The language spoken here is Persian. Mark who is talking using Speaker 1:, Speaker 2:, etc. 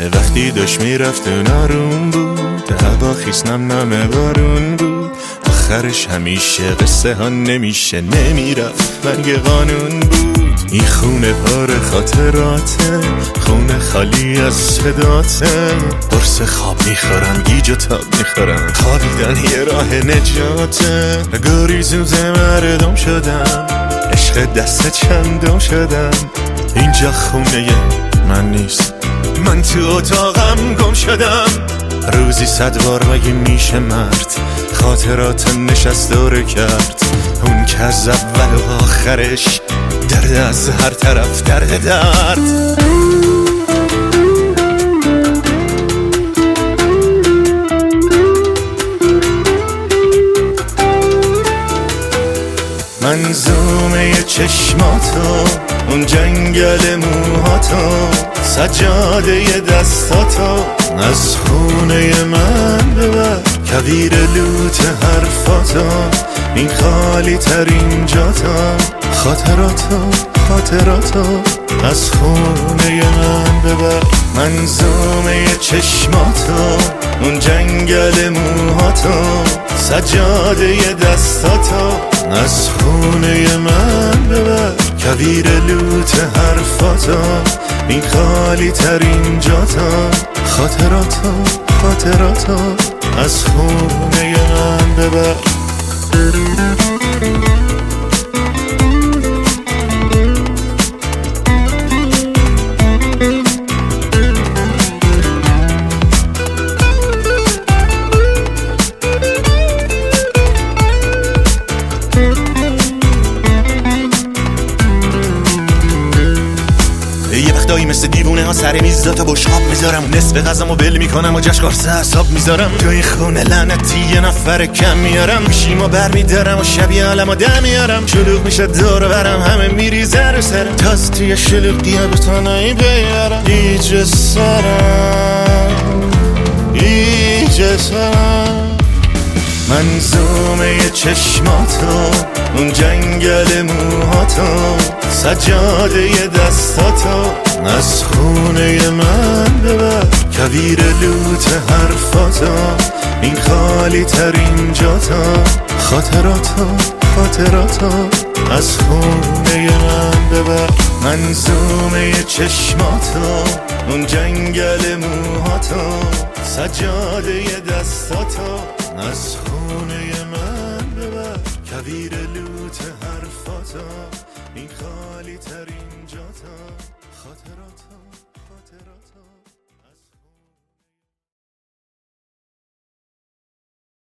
Speaker 1: وقتی داشت میرفت نارون بود، هوا خیس نم نم بارون بود. آخرش همیشه قصه ها نمیشه، نمیرفت مرگ قانون بود. این خونه پاره خاطراته، خونه خالی از صداته. قرص خواب میخورم، گیج و تاب میخورم، خوابیدن یه راه نجاته. گریزوز مردم شدم، عشق دست چندم شدم. اینجا خونه من نیست، من تو اتاقم گم شدم. روزی 100 بار مگه میشه مرد خاطرات نشست داره کرد؟ اون که از اول و آخرش درد از هر طرف درد. منظومه چشماتو، اون جنگل موهاتو، سجاده دستاتو از خونه من ببر. کویر لوت حرفاتو، این خالی ترین جاتا. خاطراتو از خونه من ببر. منظومه چشماتو، اون جنگل موهاتو، سجاده دستاتو از خونه من ببر. کویر لوت حرفاتو، این خالی ترین جاتا. خاطراتو از خونه من ببر. یه وقتایی مثل دیوونه ها سر میز تا بشقاب میذارم، نصف غذامو بل میکنم و جشن قرص حساب میذارم. تو این خونه لعنتی یه نفر کم میارم، گوشیمو بر میدارم و شبیه عالمو دم میارم. شلوغ میشه دور برم، همه میریزه رو سرم، تاز توی شلوغی به تنهایی بیارم. ایجه سرم منظومه چشماتو، اون جنگل موهاتو، سجاده دستاتو از خونه من ببر. کویر لوت حرفاتو، این خالی ترین جاتا. خاطراتو از خونه من ببر. منظومه چشماتو، اون جنگل موهاتو، سجاده دستاتو از خونه من ببر. کویر لوت حرفاتو، این خالی ترین جاتا. خاطراتو